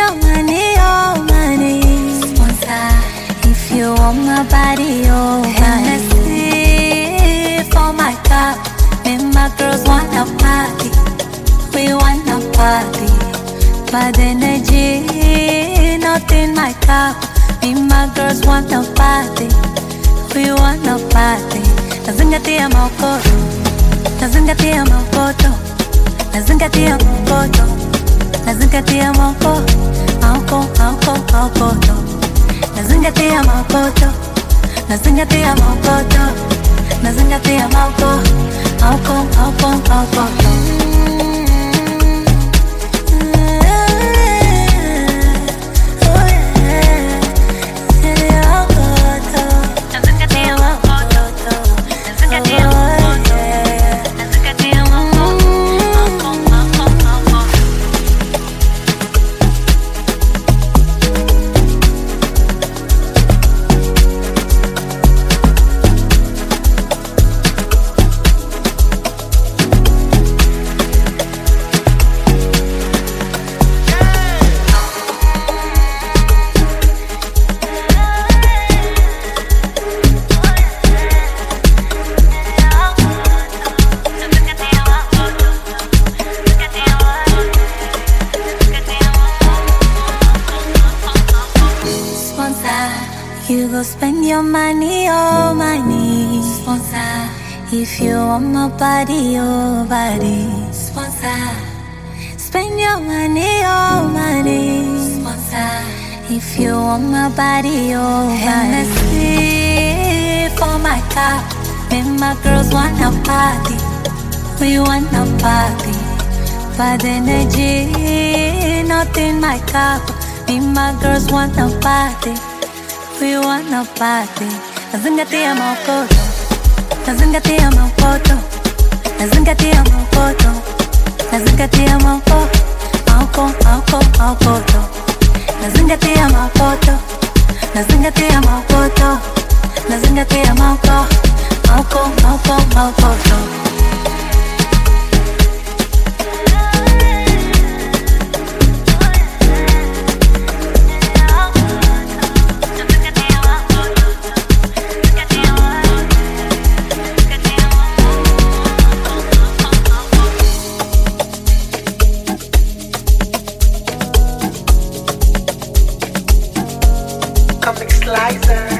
your money, oh money. Sponsor. If you want my body, oh Hennessy for my cup. And my girls wanna party. We wanna party. Bad energy, not in my cup. Me and my girls wanna party. We wanna party. Nazingatia maokoto, nazingatia maokoto, nazingatia maokoto, nazingatia maokoto, maokoto, nazingatia maokoto, nazingatia maokoto, nazingatia maokoto. You go spend your money, oh money. Sponsor. If you want my body, oh body. Sponsor. Spend your money, oh money. Sponsor. If you want my body, oh Hennessy for my cup. Me and my girls wanna party. We wanna party. Bad energy, not in my cup. Me and my girls wanna party. We wanna party. Nazingatia maokoto, nazingatia maokoto, nazingatia maokoto, nazingatia maokoto, nazingatia maokoto, nazingatia maokoto, nazingatia maokoto. Comic Slicer.